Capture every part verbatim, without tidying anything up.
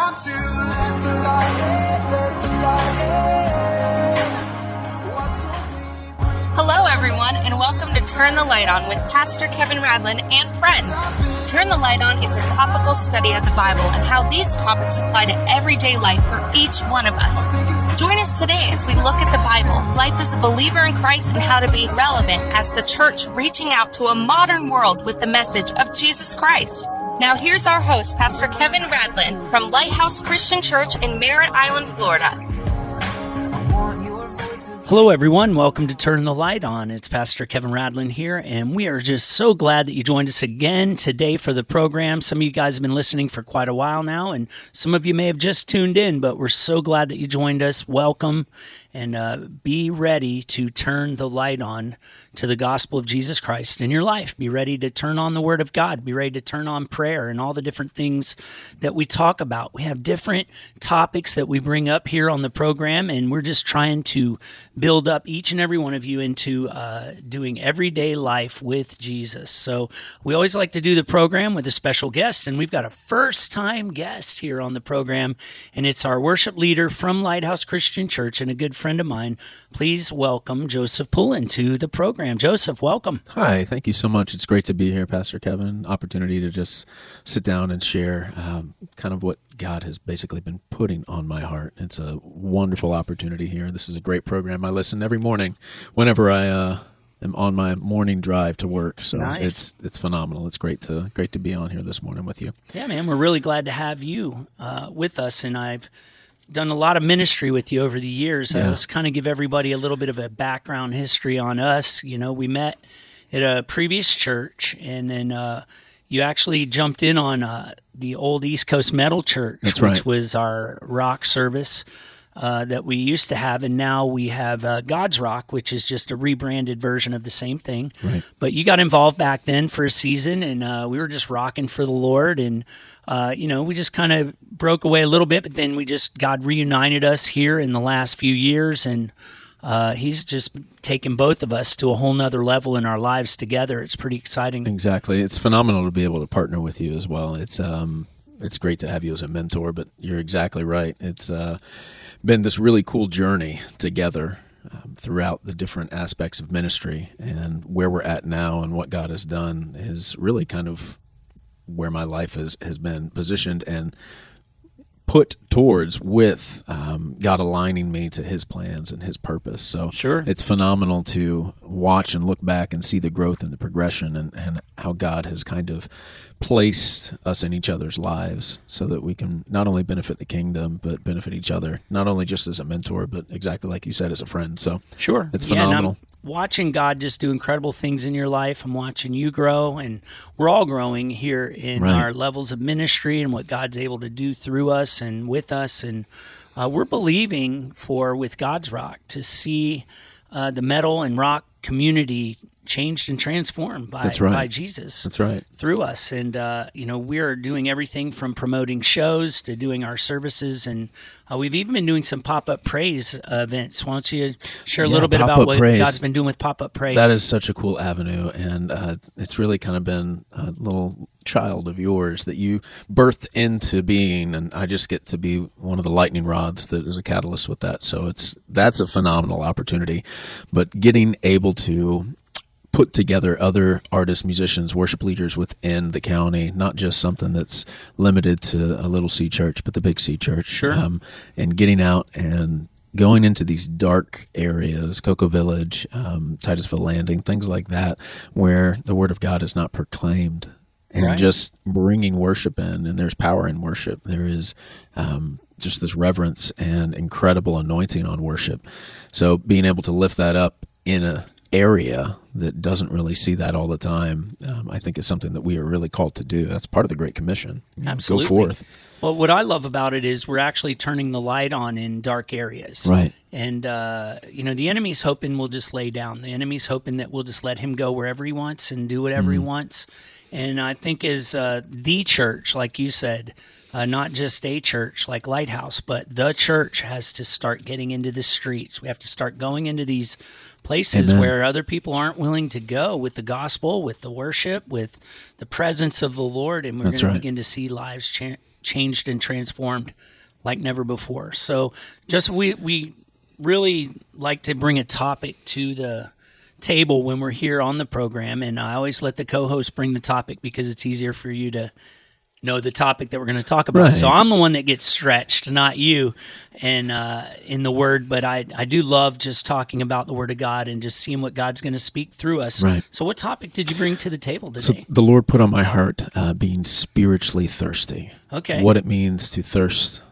want to let the light in, let the light in. What's so deep? Hello, everyone, and welcome to Turn the Light On with Pastor Kevin Radlin and friends. Turn the Light On is a topical study of the Bible and how these topics apply to everyday life for each one of us. Join us today as we look at the Bible, life as a believer in Christ, and how to be relevant as the church reaching out to a modern world with the message of Jesus Christ. Now here's our host, Pastor Kevin Radlin from Lighthouse Christian Church in Merritt Island, Florida. Hello, everyone. Welcome to Turn the Light On. It's Pastor Kevin Radlin here, and we are just so glad that you joined us again today for the program. Some of you guys have been listening for quite a while now, and some of you may have just tuned in, but we're so glad that you joined us. Welcome, and uh, be ready to turn the light on to the gospel of Jesus Christ in your life. Be ready to turn on the Word of God. Be ready to turn on prayer and all the different things that we talk about. We have different topics that we bring up here on the program, and we're just trying to build up each and every one of you into uh, doing everyday life with Jesus. So we always like to do the program with a special guest, and we've got a first-time guest here on the program, and it's our worship leader from Lighthouse Christian Church and a good friend of mine. Please welcome Joseph Poulin to the program. Joseph, welcome. Hi, thank you so much. It's great to be here, Pastor Kevin. Opportunity to just sit down and share um, kind of what God has basically been putting on my heart. It's a wonderful opportunity here. This is a great program. I listen every morning whenever I uh, am on my morning drive to work. So Nice. it's it's phenomenal. It's great to great to be on here this morning with you. Yeah, man, we're really glad to have you uh, with us, and I've done a lot of ministry with you over the years. Yeah. I was kind of give everybody a little bit of a background history on us. You know, we met at a previous church, and then uh, you actually jumped in on uh, the old East Coast Metal Church, That's which right. was our rock service uh, that we used to have, and now we have uh, God's Rock, which is just a rebranded version of the same thing. Right. But you got involved back then for a season, and uh, we were just rocking for the Lord, and uh, you know, we just kind of broke away a little bit, but then we just, God reunited us here in the last few years, and uh, He's just taken both of us to a whole nother level in our lives together. It's pretty exciting. Exactly. It's phenomenal to be able to partner with you as well. It's um it's great to have you as a mentor, but you're exactly right. It's uh, been this really cool journey together um, throughout the different aspects of ministry, and where we're at now and what God has done is really kind of where my life has, has been positioned and put towards with um, God aligning me to His plans and His purpose. So Sure. it's phenomenal to watch and look back and see the growth and the progression and, and how God has kind of placed us in each other's lives so that we can not only benefit the kingdom, but benefit each other, not only just as a mentor, but exactly like you said, as a friend. So Sure. it's Yeah, and phenomenal. I'm watching God just do incredible things in your life. I'm watching you grow, and we're all growing here in Right. our levels of ministry and what God's able to do through us and with us. And uh, we're believing for, with God's Rock, to see uh, the metal and rock community changed and transformed by, That's right. by Jesus. That's right. Through us. And, uh, you know, we're doing everything from promoting shows to doing our services. And uh, we've even been doing some pop-up praise uh, events. Why don't you share a Yeah, little bit about pop-up what praise. God's been doing with pop-up praise? That is such a cool avenue, and uh, it's really kind of been a little child of yours that you birthed into being, and I just get to be one of the lightning rods that is a catalyst with that. So it's that's a phenomenal opportunity, but getting able to put together other artists, musicians, worship leaders within the county, not just something that's limited to a little C church, but the big C church. Sure. Um, and getting out and going into these dark areas, Cocoa Village, um, Titusville Landing, things like that, where the Word of God is not proclaimed, and Right. just bringing worship in, and there's power in worship. There is um, just this reverence and incredible anointing on worship. So being able to lift that up in a area that doesn't really see that all the time, um, I think is something that we are really called to do. That's part of the Great Commission. Absolutely. Go forth. Well, what I love about it is we're actually turning the light on in dark areas. Right. And, uh, you know, the enemy's hoping we'll just lay down. The enemy's hoping that we'll just let him go wherever he wants and do whatever Mm-hmm. he wants. And I think as uh, the church, like you said, uh, not just a church like Lighthouse, but the church has to start getting into the streets. We have to start going into these places Amen. where other people aren't willing to go with the gospel, with the worship, with the presence of the Lord, and we're going That's to right. begin to see lives cha- changed and transformed like never before. So just we we really like to bring a topic to the table when we're here on the program, and I always let the co-host bring the topic because it's easier for you to know the topic that we're going to talk about. Right. So I'm the one that gets stretched, not you, and uh, in the Word. But I, I do love just talking about the Word of God and just seeing what God's going to speak through us. Right. So what topic did you bring to the table So today? the Lord put on my heart uh, being spiritually thirsty. Okay. What it means to thirst,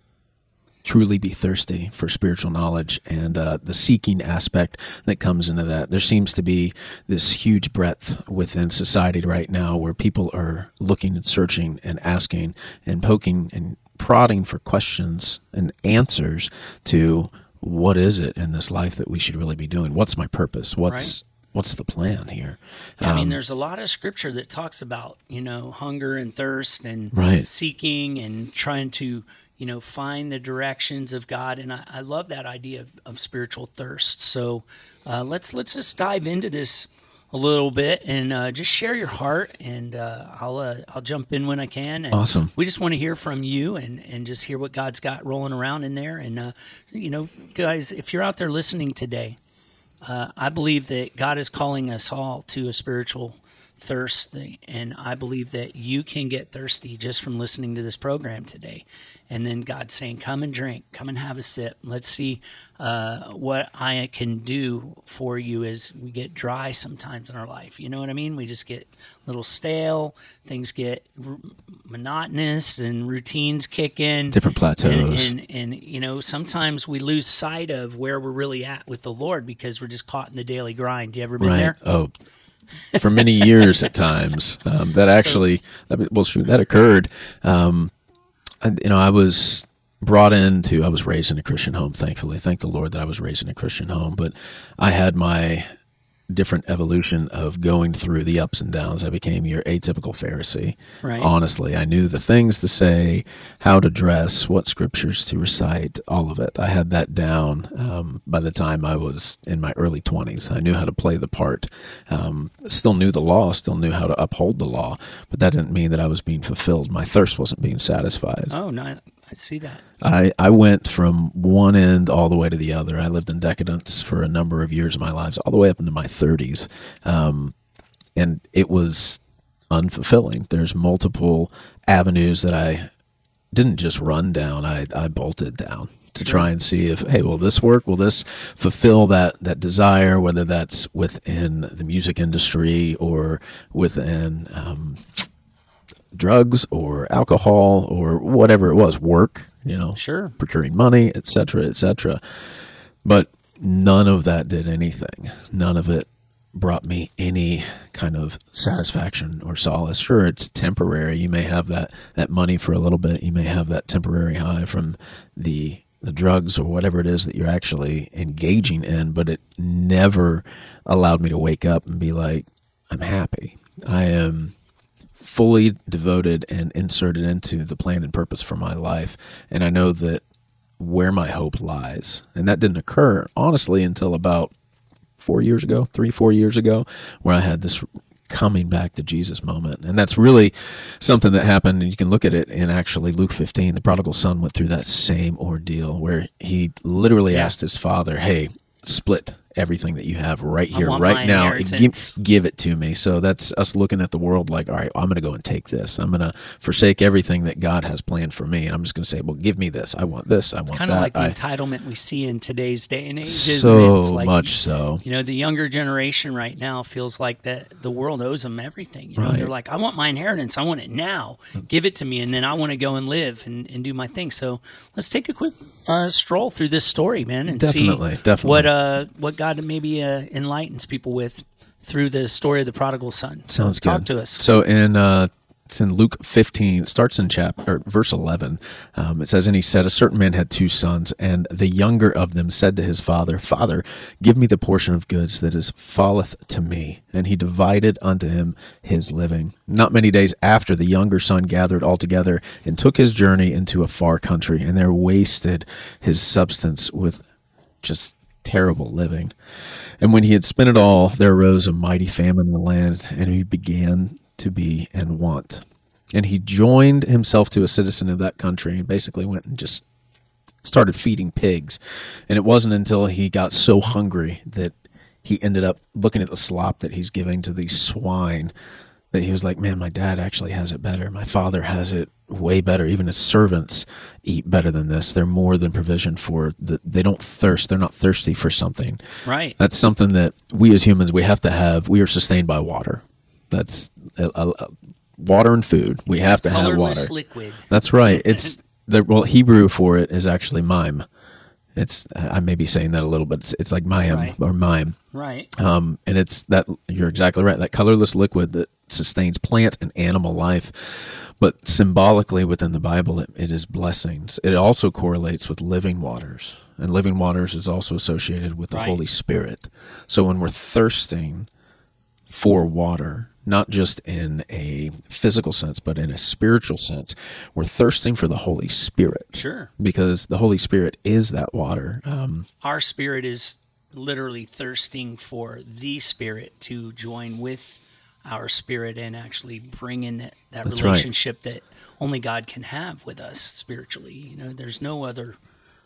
truly be thirsty for spiritual knowledge, and uh, the seeking aspect that comes into that. There seems to be this huge breadth within society right now where people are looking and searching and asking and poking and prodding for questions and answers to what is it in this life that we should really be doing? What's my purpose? What's what's the plan here? Yeah, I mean, Um, there's a lot of scripture that talks about, you know, hunger and thirst and Right. seeking and trying to, you know, find the directions of God. And I, I love that idea of, of spiritual thirst. So uh, let's let's just dive into this a little bit and uh, just share your heart. And uh, I'll uh, I'll jump in when I can. And Awesome. We just want to hear from you and, and just hear what God's got rolling around in there. And, uh, you know, guys, if you're out there listening today, Uh, I believe that God is calling us all to a spiritual thirst, and I believe that you can get thirsty just from listening to this program today. And then God's saying, come and drink, come and have a sip. Let's see uh, what I can do for you as we get dry sometimes in our life. You know what I mean? We just get a little stale, things get r- monotonous, and routines kick in. Different plateaus. And, and, and, you know, sometimes we lose sight of where we're really at with the Lord because we're just caught in the daily grind. You ever been Right. there? Oh, for many years at times. Um, that actually, that, well, shoot, that occurred. Um, I, you know, I was brought into, I was raised in a Christian home, thankfully. Thank the Lord that I was raised in a Christian home. But I had my different evolution of going through the ups and downs. I became your atypical Pharisee. Right. Honestly, I knew the things to say, how to dress, what scriptures to recite, all of it. I had that down um, by the time I was in my early twenties. I knew how to play the part. Um, still knew the law, still knew how to uphold the law, but that didn't mean that I was being fulfilled. My thirst wasn't being satisfied. Oh, no, I see that. I, I went from one end all the way to the other. I lived in decadence for a number of years of my lives, all the way up into my thirties. Um, and it was unfulfilling. There's multiple avenues that I didn't just run down, I, I bolted down to try and see if, hey, will this work? Will this fulfill that, that desire, whether that's within the music industry or within um, drugs or alcohol or whatever it was, work, you know, Sure. procuring money, et cetera, et cetera. But none of that did anything. None of it brought me any kind of satisfaction or solace. Sure, it's temporary. You may have that, that money for a little bit. You may have that temporary high from the the drugs or whatever it is that you're actually engaging in, but it never allowed me to wake up and be like, I'm happy. I am fully devoted and inserted into the plan and purpose for my life. And I know that where my hope lies. And that didn't occur, honestly, until about four years ago, three, four years ago, where I had this coming back to Jesus moment. And that's really something that happened. And you can look at it in actually Luke fifteen. The prodigal son went through that same ordeal where he literally Yeah. asked his father, hey, split everything that you have right I here, want my right now, and give, inheritance. give it to me. So that's us looking at the world like, all right, I'm going to go and take this. I'm going to forsake everything that God has planned for me. And I'm just going to say, well, give me this. I want this. I want Kind that. of like the I, entitlement we see in today's day and age, isn't it? so It's like, much so. You know, the younger generation right now feels like that the world owes them everything. You know, Right. they're like, I want my inheritance. I want it now. Give it to me, and then I want to go and live and, and do my thing. So let's take a quick uh, stroll through this story, man, and Definitely, see definitely. what uh, what God maybe uh, enlightens people with through the story of the prodigal son. So Sounds talk good. to us. So in uh, it's in Luke fifteen. It starts in chapter or verse eleven. Um, it says, "And he said, a certain man had two sons, and the younger of them said to his father, Father, give me the portion of goods that is falleth to me. And he divided unto him his living. Not many days after, the younger son gathered all together and took his journey into a far country, and there wasted his substance with just terrible living. And when he had spent it all, there arose a mighty famine in the land, and he began to be in want. And he joined himself to a citizen of that country and basically went and just started feeding pigs. And it wasn't until he got so hungry that he ended up looking at the slop that he's giving to these swine that he was like, man, my dad actually has it better. My father has it way better. Even his servants eat better than this. They're more than provision for the, they don't thirst. They're not thirsty for something. Right. That's something that we as humans, we have to have. We are sustained by water. That's a, a, a, water and food. We have to have water. Colorless liquid. That's right. It's the well Hebrew for it is actually mime. It's I may be saying that a little bit. It's, it's like mayim Right. or mime. Right. Um, and it's that you're exactly right. That colorless liquid that sustains plant and animal life, but symbolically within the Bible, it, it is blessings. It also correlates with living waters, and living waters is also associated with the Right. Holy Spirit. So when we're thirsting for water, not just in a physical sense, but in a spiritual sense, we're thirsting for the Holy Spirit. Sure. Because the Holy Spirit is that water. Um, Our spirit is literally thirsting for the Spirit to join with our spirit and actually bring in that, that That's right. relationship that only God can have with us spiritually. You know, there's no other,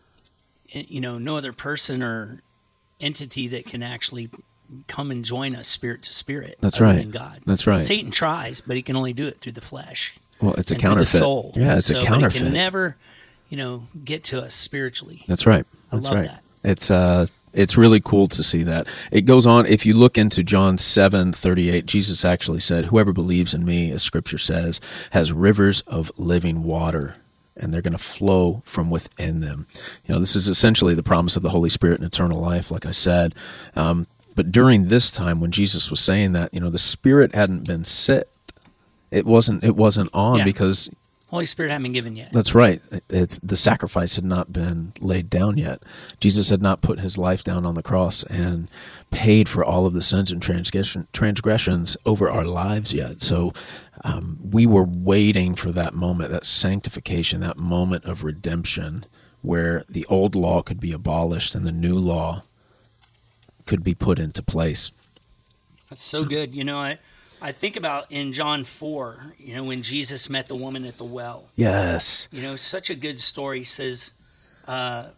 you know, no other person or entity that can actually come and join us spirit to spirit. That's other right. than God. That's right. Satan tries, but he can only do it through the flesh. Well, it's a and through the counterfeit. soul. Yeah, it's so, a but counterfeit. It can never, you know, get to us spiritually. That's right. I That's love right. that. It's uh, it's really cool to see that. It goes on. If you look into John seven thirty eight, Jesus actually said, "Whoever believes in me, as Scripture says, has rivers of living water, and they're going to flow from within them." You know, this is essentially the promise of the Holy Spirit and eternal life, like I said. Um, but during this time, when Jesus was saying that, you know, the Spirit hadn't been sent. It wasn't. It wasn't on Yeah. because. Holy Spirit hadn't been given yet. That's right. It's the sacrifice had not been laid down yet. Jesus had not put his life down on the cross and paid for all of the sins and transgression, transgressions over our lives yet. So um, we were waiting for that moment, that sanctification, that moment of redemption where the old law could be abolished and the new law could be put into place. That's so good. You know, I, I think about in John four, you know, when Jesus met the woman at the well. Yes. You know, such a good story. He says, uh,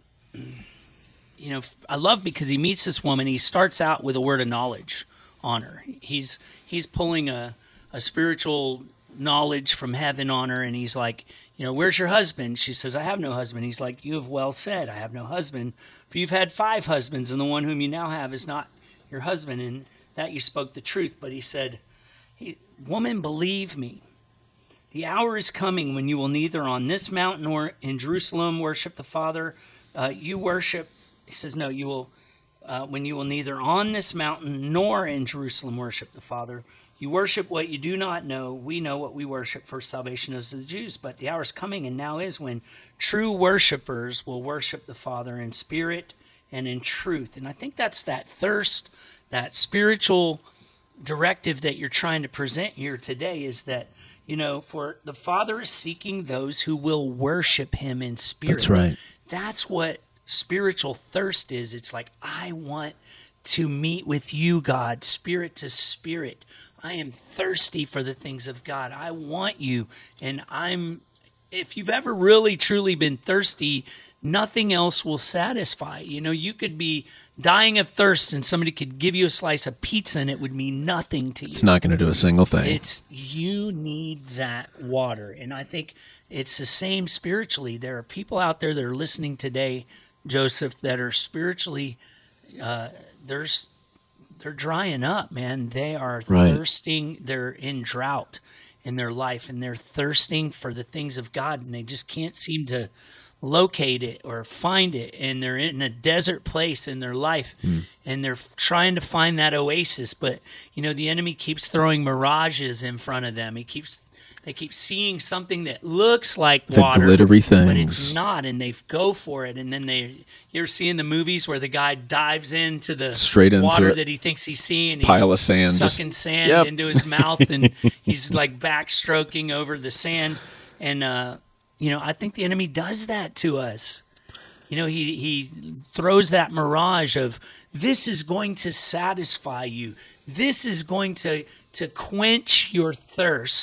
you know, I love because he meets this woman. He starts out with a word of knowledge on her. He's he's pulling a, a spiritual knowledge from heaven on her, and he's like, you know, where's your husband? She says, I have no husband. He's like, you have well said, I have no husband. For you've had five husbands, and the one whom you now have is not your husband. And that you spoke the truth. But he said, He, woman, believe me, the hour is coming when you will neither on this mountain or in Jerusalem worship the Father. Uh, you worship, he says, no, you will, uh, when you will neither on this mountain nor in Jerusalem worship the Father. You worship what you do not know. We know what we worship, for salvation is of the Jews. But the hour is coming, and now is, when true worshipers will worship the Father in spirit and in truth. And I think that's that thirst, that spiritual directive that you're trying to present here today, is that, you know, for the Father is seeking those who will worship him in spirit. That's right. That's what spiritual thirst is. It's like, I want to meet with you, God, spirit to spirit. I am thirsty for the things of God. I want you. And I'm, if you've ever really truly been thirsty, nothing else will satisfy. You know, you could be dying of thirst and somebody could give you a slice of pizza and it would mean nothing to you. It's not going to do a single thing. It's, you need that water. And I think it's the same spiritually. There are people out there that are listening today, Joseph, that are spiritually, uh, there's, they're drying up, man. They are Right. thirsting. They're in drought in their life, and they're thirsting for the things of God, and they just can't seem to locate it or find it. And they're in a desert place in their life, mm. and they're trying to find that oasis. But, you know, the enemy keeps throwing mirages in front of them. He keeps They keep seeing something that looks like the water, glittery things, but it's not, and they go for it. And then they, you ever see in the movies where the guy dives into the straight into water it. that he thinks he's seeing, pile he's of sand, sucking just, sand yep. into his mouth, and he's like backstroking over the sand. And uh, you know, I think the enemy does that to us. You know, he he throws that mirage of, this is going to satisfy you. This is going to to quench your thirst.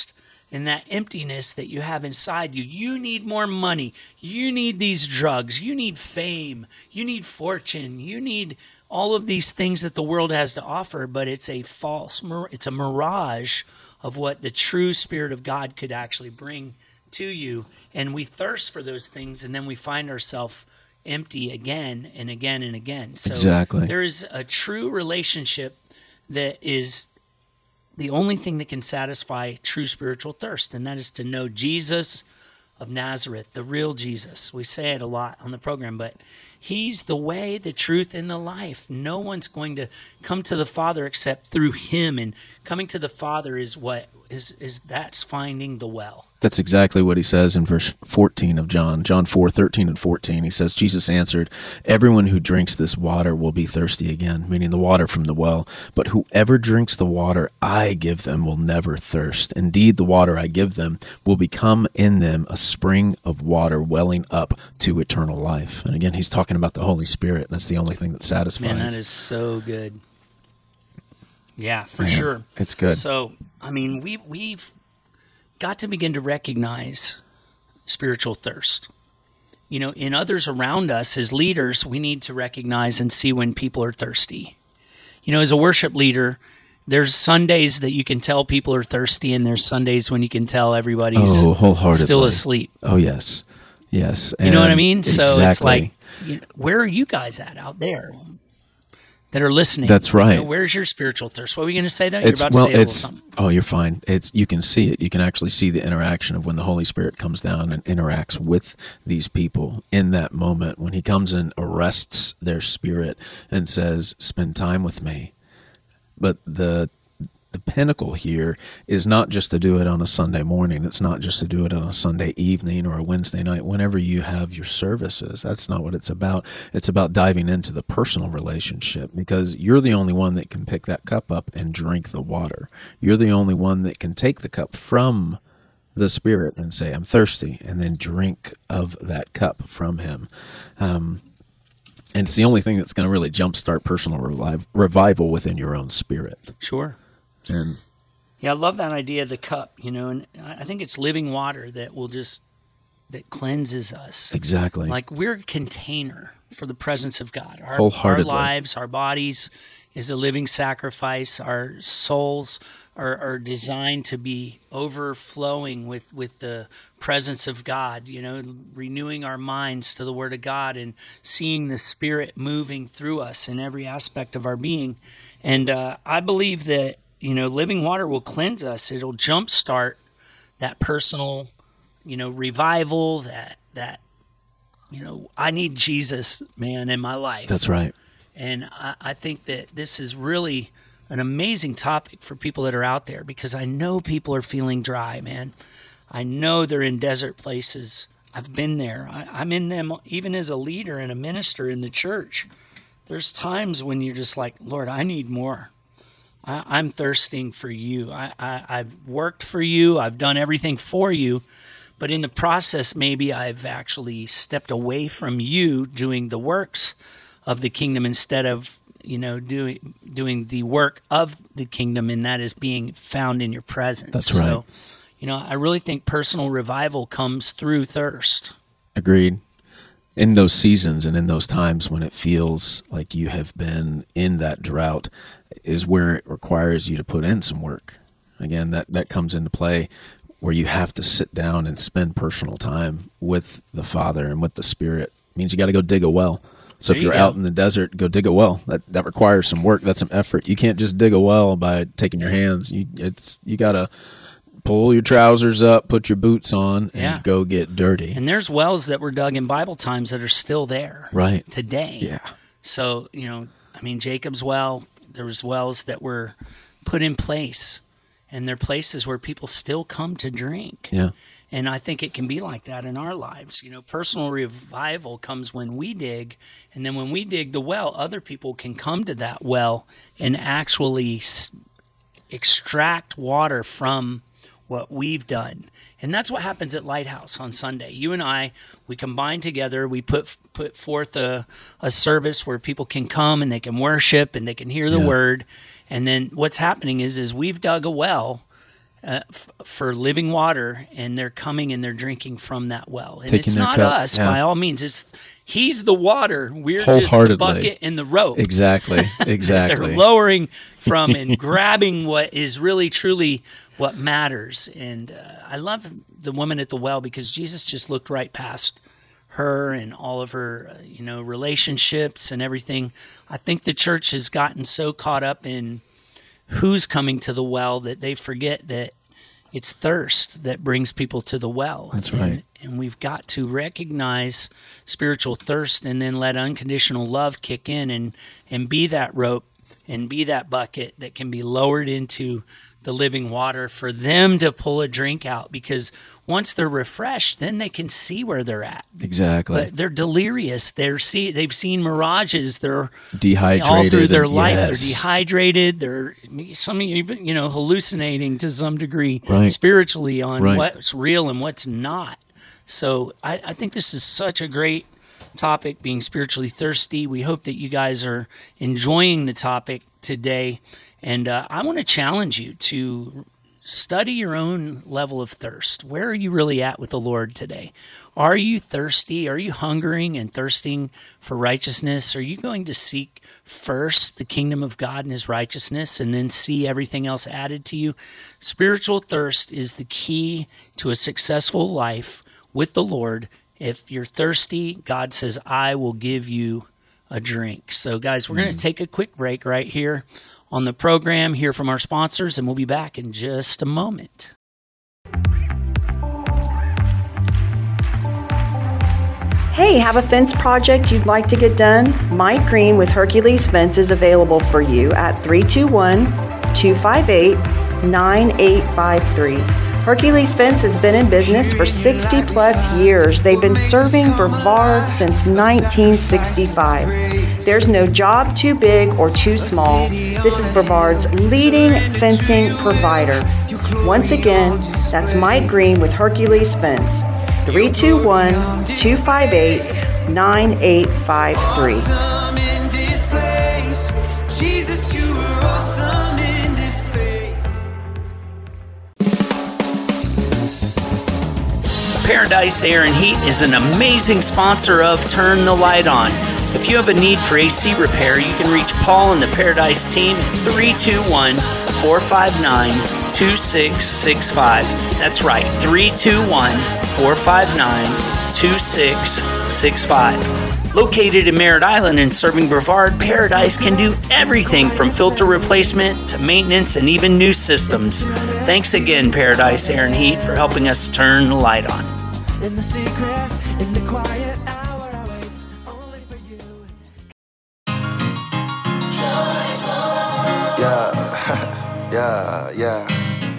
and that emptiness that you have inside you. You need more money. You need these drugs. You need fame. You need fortune. You need all of these things that the world has to offer, but it's a false, it's a mirage of what the true Spirit of God could actually bring to you. And we thirst for those things, and then we find ourselves empty again and again and again. So exactly. There is a true relationship that is the only thing that can satisfy true spiritual thirst, and that is to know Jesus of Nazareth, the real Jesus. We say it a lot on the program, but he's the way, the truth, and the life. No one's going to come to the Father except through him, and coming to the Father is what is is that's finding the well. That's exactly what he says in verse fourteen of John. John four, thirteen and fourteen. He says, Jesus answered, everyone who drinks this water will be thirsty again, meaning the water from the well. But whoever drinks the water I give them will never thirst. Indeed, the water I give them will become in them a spring of water welling up to eternal life. And again, he's talking about the Holy Spirit. That's the only thing that satisfies. Man, that is so good. Yeah, for Man, sure. It's good. So, I mean, we, we've got to begin to recognize spiritual thirst. You know, in others around us as leaders, we need to recognize and see when people are thirsty. You know, as a worship leader, there's Sundays that you can tell people are thirsty, and there's Sundays when you can tell everybody's oh, wholeheartedly. still asleep. Oh, yes. Yes. You know what I mean? Exactly. So it's like, you know, where are you guys at out there that are listening? That's right. You know, where's your spiritual thirst? What were you going to say there? It's, You're about well, to say a it's, little something. Oh, you're fine. It's you can see it. You can actually see the interaction of when the Holy Spirit comes down and interacts with these people in that moment, when he comes and arrests their spirit and says, spend time with me. But the the pinnacle here is not just to do it on a Sunday morning. It's not just to do it on a Sunday evening or a Wednesday night, whenever you have your services. That's not what it's about. It's about diving into the personal relationship, because you're the only one that can pick that cup up and drink the water. You're the only one that can take the cup from the Spirit and say, I'm thirsty, and then drink of that cup from him. Um, and it's the only thing that's going to really jumpstart personal reviv- revival within your own spirit. Sure. And yeah, I love that idea of the cup, you know, and I think it's living water that will just, that cleanses us. exactly. Like we're a container for the presence of God. Our, our Wholeheartedly. lives, our bodies is a living sacrifice. Our souls are, are designed to be overflowing with, with the presence of God, you know, renewing our minds to the Word of God and seeing the Spirit moving through us in every aspect of our being. And uh, I believe that, you know, living water will cleanse us. It'll jumpstart that personal, you know, revival, that, that, you know, I need Jesus, man, in my life. That's right. And I, I think that this is really an amazing topic for people that are out there, because I know people are feeling dry, man. I know they're in desert places. I've been there. I, I'm in them even as a leader and a minister in the church. There's times when you're just like, Lord, I need more. I, I'm thirsting for you. I, I, I've worked for you. I've done everything for you. But in the process, maybe I've actually stepped away from you doing the works of the kingdom instead of, you know, doing doing the work of the kingdom, and that is being found in your presence. That's right. So, you know, I really think personal revival comes through thirst. Agreed. In those seasons and in those times when it feels like you have been in that drought is where it requires you to put in some work. Again, that, that comes into play where you have to sit down and spend personal time with the Father and with the Spirit. It means you got to go dig a well. So There if you you're go. out in the desert, go dig a well. That that requires some work. That's some effort. You can't just dig a well by taking your hands. You it's you got to pull your trousers up, put your boots on, and Yeah. go get dirty. And there's wells that were dug in Bible times that are still there Right. today. Yeah. So, you know, I mean, Jacob's well, there was wells that were put in place, and they're places where people still come to drink. Yeah. And I think it can be like that in our lives. You know, personal revival comes when we dig, and then when we dig the well, other people can come to that well and actually s- extract water from what we've done. And that's what happens at Lighthouse on Sunday. You and I, we combine together, we put put forth a, a service where people can come and they can worship and they can hear the Yeah. word. And then what's happening is is we've dug a well, uh, f- for living water, and they're coming and they're drinking from that well. And Taking it's their not cup, us, yeah. by all means. It's He's the water. We're just the Wholeheartedly. bucket and the rope. Exactly, exactly. They're lowering from and grabbing what is really, truly what matters. And uh, I love the woman at the well because Jesus just looked right past her and all of her, uh, you know, relationships and everything. I think the church has gotten so caught up in who's coming to the well that they forget that it's thirst that brings people to the well. That's and, right. And we've got to recognize spiritual thirst and then let unconditional love kick in and, and be that rope and be that bucket that can be lowered into the living water for them to pull a drink out, because once they're refreshed, then they can see where they're at. Exactly. But they're delirious. They're see they've seen mirages. They're Dehydrated. all through their and- life. yes. They're dehydrated. They're some even you know hallucinating to some degree Right. spiritually on Right. what's real and what's not. So I, I think this is such a great topic, being spiritually thirsty. We hope that you guys are enjoying the topic today. And uh, I want to challenge you to study your own level of thirst. Where are you really at with the Lord today? Are you thirsty? Are you hungering and thirsting for righteousness? Are you going to seek first the kingdom of God and his righteousness and then see everything else added to you? Spiritual thirst is the key to a successful life with the Lord. If you're thirsty, God says, I will give you a drink. So guys, we're going to take a quick break right here on the program, hear from our sponsors, and we'll be back in just a moment. Hey, have a fence project you'd like to get done? Mike Green with Hercules Fence is available for you at three two one, two five eight, nine eight five three. Hercules Fence has been in business for sixty plus years. They've been serving Brevard since nineteen sixty-five. There's no job too big or too small. This is Brevard's leading fencing provider. Once again, that's Mike Green with Hercules Fence. three two one, two five eight, nine eight five three. Awesome in this place. Jesus, you are awesome in this place. Paradise Air and Heat is an amazing sponsor of Turn the Light On. If you have a need for A C repair, you can reach Paul and the Paradise team at three two one, four five nine, two six six five. That's right, three two one, four five nine, two six six five. Located in Merritt Island and serving Brevard, Paradise can do everything from filter replacement to maintenance and even new systems. Thanks again, Paradise Air and Heat, for helping us turn the light on. In the secret, in the quiet hour, I wait only for you. Yeah, yeah, yeah.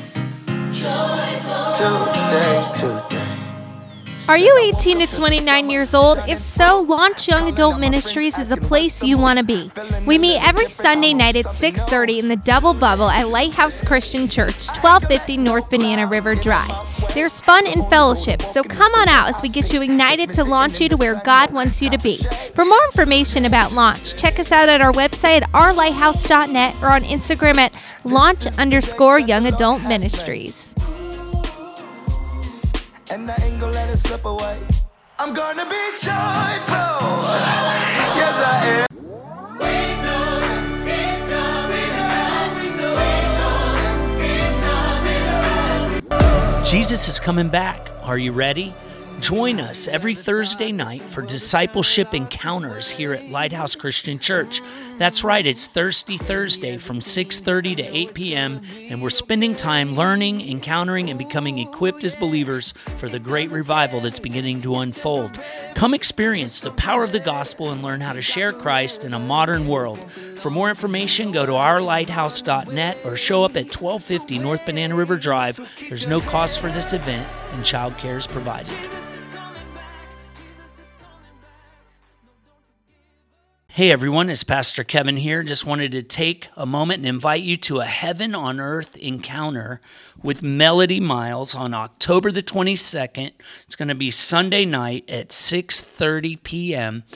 Today, today. Are you eighteen to twenty-nine years old? If so, Launch Young Adult Ministries is a place you want to be. We meet every Sunday night at six thirty in the Double Bubble at Lighthouse Christian Church, twelve fifty North Banana River Drive. There's fun and fellowship, so come on out as we get you ignited to launch you to where God wants you to be. For more information about Launch, check us out at our website at our lighthouse dot net or on Instagram at launch underscore young adult ministries. And I ain't gonna let it slip away. I'm gonna be joyful. Yes, I am. Jesus is coming back. Are you ready? Join us every Thursday night for discipleship encounters here at Lighthouse Christian Church. That's right, it's Thirsty Thursday from six thirty to eight p.m., and we're spending time learning, encountering, and becoming equipped as believers for the great revival that's beginning to unfold. Come experience the power of the gospel and learn how to share Christ in a modern world. For more information, go to our lighthouse dot net or show up at twelve fifty North Banana River Drive. There's no cost for this event, and childcare is provided. Hey everyone, it's Pastor Kevin here. Just wanted to take a moment and invite you to a Heaven on Earth encounter with Melody Miles on October the twenty-second. It's going to be Sunday night at six thirty p.m.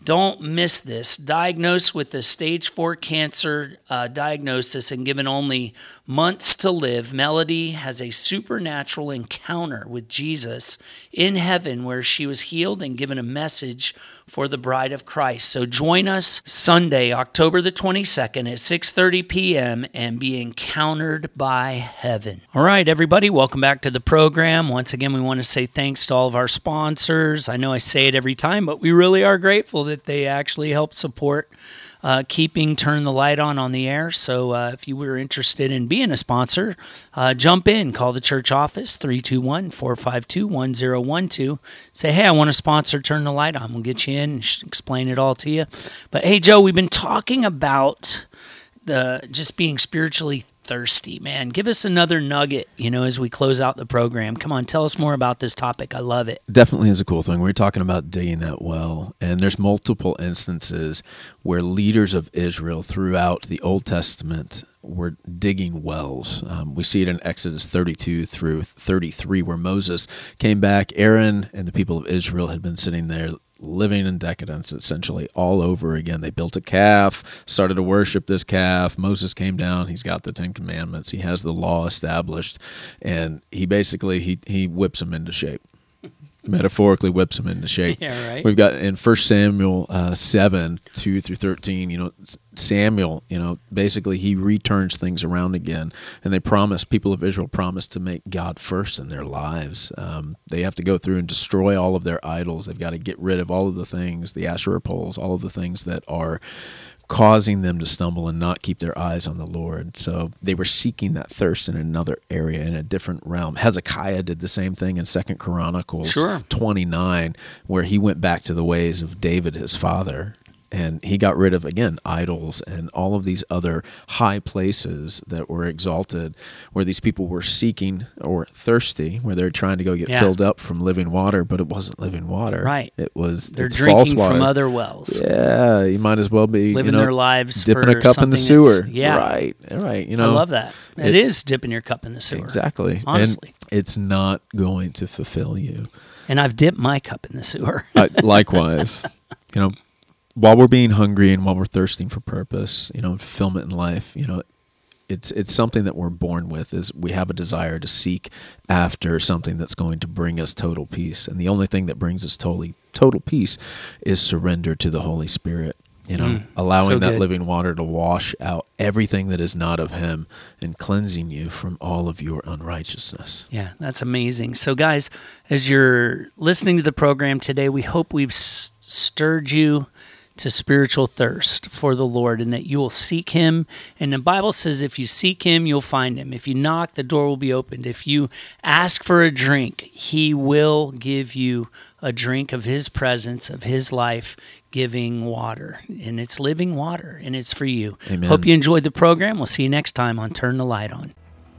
Don't miss this. Diagnosed with a stage four cancer uh, diagnosis and given only months to live, Melody has a supernatural encounter with Jesus in heaven where she was healed and given a message for the bride of Christ. So join us Sunday, October the twenty-second at six thirty p.m. and be encountered by heaven. All right, everybody, welcome back to the program. Once again, we want to say thanks to all of our sponsors. I know I say it every time, but we really are grateful that they actually help support Uh, keeping Turn the Light On on the air. So uh, if you were interested in being a sponsor, uh, jump in, call the church office, three two one, four five two, one zero one two. Say, hey, I want to sponsor Turn the Light On. We'll get you in and explain it all to you. But hey, Joe, we've been talking about the just being spiritually thirsty, man. Give us another nugget, you know, as we close out the program. Come on, tell us more about this topic. I love it. Definitely is a cool thing. We're talking about digging that well, and there's multiple instances where leaders of Israel throughout the Old Testament were digging wells. Um, we see it in Exodus thirty-two through thirty-three, where Moses came back. Aaron and the people of Israel had been sitting there living in decadence, essentially, all over again. They built a calf, started to worship this calf. Moses came down. He's got the Ten Commandments. He has the law established, and he basically, he, he whips them into shape. Metaphorically whips them into shape. Yeah, right. We've got in First Samuel uh, seven, two through thirteen, you know, Samuel, you know, basically he returns things around again, and they promise, people of Israel promise to make God first in their lives. Um, they have to go through and destroy all of their idols. They've got to get rid of all of the things, the Asherah poles, all of the things that are causing them to stumble and not keep their eyes on the Lord. So they were seeking that thirst in another area, in a different realm. Hezekiah did the same thing in Second Chronicles sure. twenty-nine, where he went back to the ways of David, his father. And he got rid of, again, idols and all of these other high places that were exalted, where these people were seeking or thirsty, where they're trying to go get yeah. filled up from living water, but it wasn't living water. Right. It was They're it's drinking false water. from other wells. Yeah, you might as well be living you know, their lives dipping for a cup in the sewer. Yeah. Right, right. You know, I love that. It, it is dipping your cup in the sewer. Exactly. Honestly. And it's not going to fulfill you. And I've dipped my cup in the sewer. uh, likewise. You know, while we're being hungry and while we're thirsting for purpose, you know, fulfillment in life, you know, it's it's something that we're born with, is we have a desire to seek after something that's going to bring us total peace. And the only thing that brings us totally total peace is surrender to the Holy Spirit, you know, Mm, allowing so that good. living water to wash out everything that is not of Him and cleansing you from all of your unrighteousness. Yeah, that's amazing. So guys, as you're listening to the program today, we hope we've s- stirred you to spiritual thirst for the Lord, and that you will seek Him. And the Bible says if you seek Him, you'll find Him. If you knock, the door will be opened. If you ask for a drink, He will give you a drink of His presence, of His life-giving water. And it's living water, and it's for you. Amen. Hope you enjoyed the program. We'll see you next time on Turn the Light On.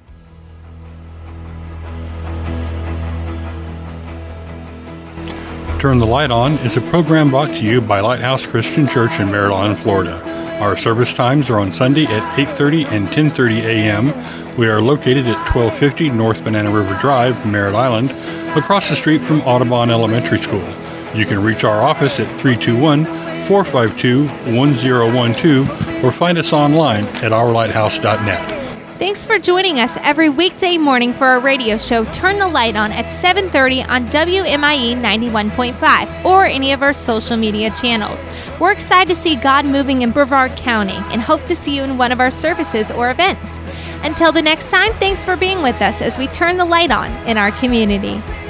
Turn the Light On is a program brought to you by Lighthouse Christian Church in Merritt Island, Florida. Our service times are on Sunday at eight thirty and ten thirty a.m. We are located at twelve fifty North Banana River Drive, Merritt Island, across the street from Audubon Elementary School. You can reach our office at three two one, four five two, one zero one two or find us online at our lighthouse dot net. Thanks for joining us every weekday morning for our radio show Turn the Light On at seven thirty on W M I E ninety-one point five or any of our social media channels. We're excited to see God moving in Brevard County and hope to see you in one of our services or events. Until the next time, thanks for being with us as we turn the light on in our community.